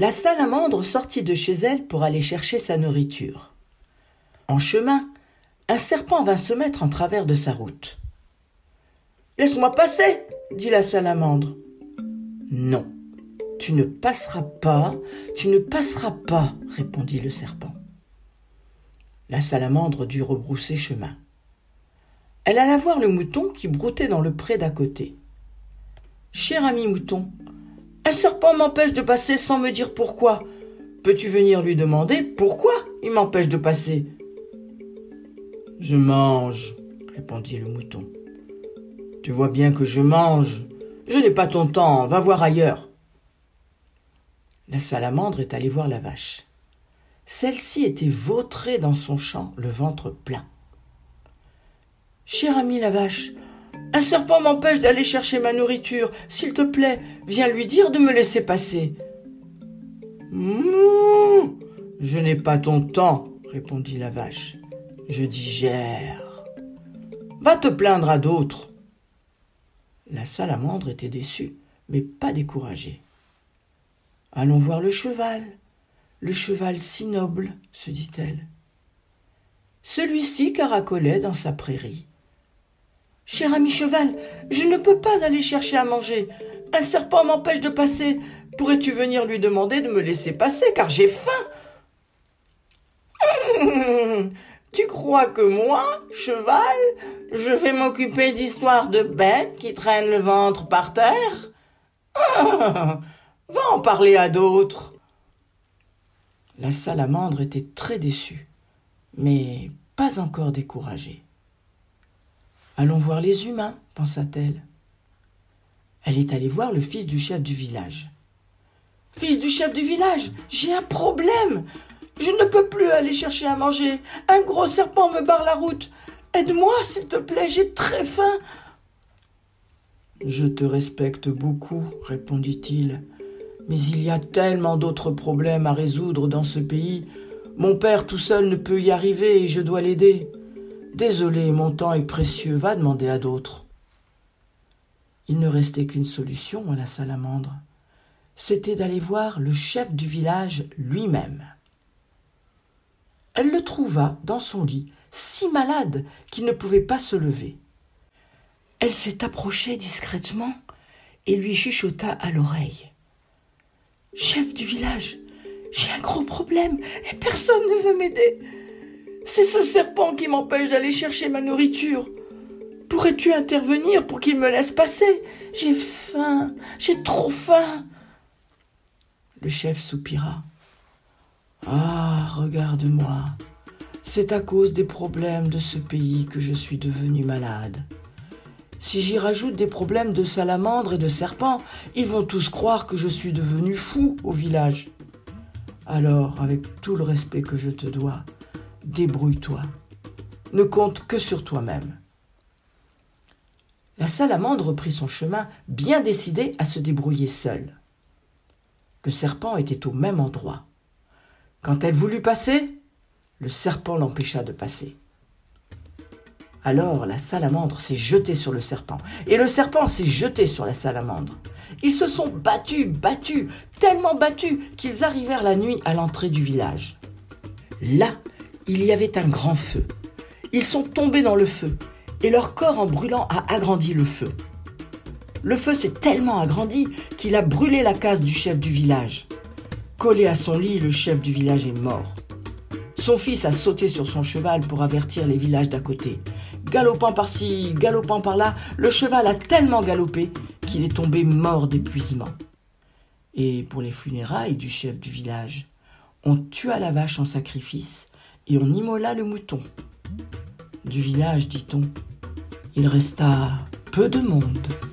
La salamandre sortit de chez elle pour aller chercher sa nourriture. En chemin, un serpent vint se mettre en travers de sa route. « Laisse-moi passer !» dit la salamandre. « Non, tu ne passeras pas, répondit le serpent. La salamandre dut rebrousser chemin. Elle alla voir le mouton qui broutait dans le pré d'à côté. « Cher ami mouton, un serpent m'empêche de passer sans me dire pourquoi. Peux-tu venir lui demander pourquoi il m'empêche de passer ?»« Je mange, » répondit le mouton. « Tu vois bien que je mange. Je n'ai pas ton temps, va voir ailleurs. » La salamandre est allée voir la vache. Celle-ci était vautrée dans son champ, le ventre plein. « Cher ami la vache, un serpent m'empêche d'aller chercher ma nourriture. S'il te plaît, viens lui dire de me laisser passer. »« Mouh ! Je n'ai pas ton temps, répondit la vache. Je digère. Va te plaindre à d'autres. » La salamandre était déçue, mais pas découragée. « Allons voir le cheval si noble, se dit-elle. Celui-ci caracolait dans sa prairie. « Cher ami cheval, je ne peux pas aller chercher à manger. Un serpent m'empêche de passer. Pourrais-tu venir lui demander de me laisser passer, car j'ai faim ?»« Tu crois que moi, cheval, je vais m'occuper d'histoires de bêtes qui traînent le ventre par terre ? Va en parler à d'autres. » La salamandre était très déçue, mais pas encore découragée. « Allons voir les humains, pensa-t-elle. Elle est allée voir le fils du chef du village. « Fils du chef du village, j'ai un problème. Je ne peux plus aller chercher à manger. Un gros serpent me barre la route. Aide-moi, s'il te plaît, j'ai très faim. »« Je te respecte beaucoup, répondit-il. Mais il y a tellement d'autres problèmes à résoudre dans ce pays. Mon père tout seul ne peut y arriver et je dois l'aider. Désolé, mon temps est précieux, va demander à d'autres. » Il ne restait qu'une solution à la salamandre. C'était d'aller voir le chef du village lui-même. Elle le trouva dans son lit, si malade qu'il ne pouvait pas se lever. Elle s'est approchée discrètement et lui chuchota à l'oreille. « Chef du village, j'ai un gros problème et personne ne veut m'aider. C'est ce serpent qui m'empêche d'aller chercher ma nourriture. Pourrais-tu intervenir pour qu'il me laisse passer ? J'ai faim, j'ai trop faim. » Le chef soupira. « Ah, regarde-moi, c'est à cause des problèmes de ce pays que je suis devenu malade. Si j'y rajoute des problèmes de salamandres et de serpents, ils vont tous croire que je suis devenu fou au village. Alors, avec tout le respect que je te dois, débrouille-toi. Ne compte que sur toi-même. » La salamandre prit son chemin, bien décidée à se débrouiller seule. Le serpent était au même endroit. Quand elle voulut passer, le serpent l'empêcha de passer. Alors la salamandre s'est jetée sur le serpent, et le serpent s'est jeté sur la salamandre. Ils se sont battus, tellement battus qu'ils arrivèrent la nuit à l'entrée du village. Là, il y avait un grand feu. Ils sont tombés dans le feu, et leur corps en brûlant a agrandi le feu. Le feu s'est tellement agrandi qu'il a brûlé la case du chef du village. Collé à son lit, le chef du village est mort. Son fils a sauté sur son cheval pour avertir les villages d'à côté. Galopant par-ci, galopant par-là, le cheval a tellement galopé qu'il est tombé mort d'épuisement. Et pour les funérailles du chef du village, on tua la vache en sacrifice et on immola le mouton. Du village, dit-on, il resta peu de monde.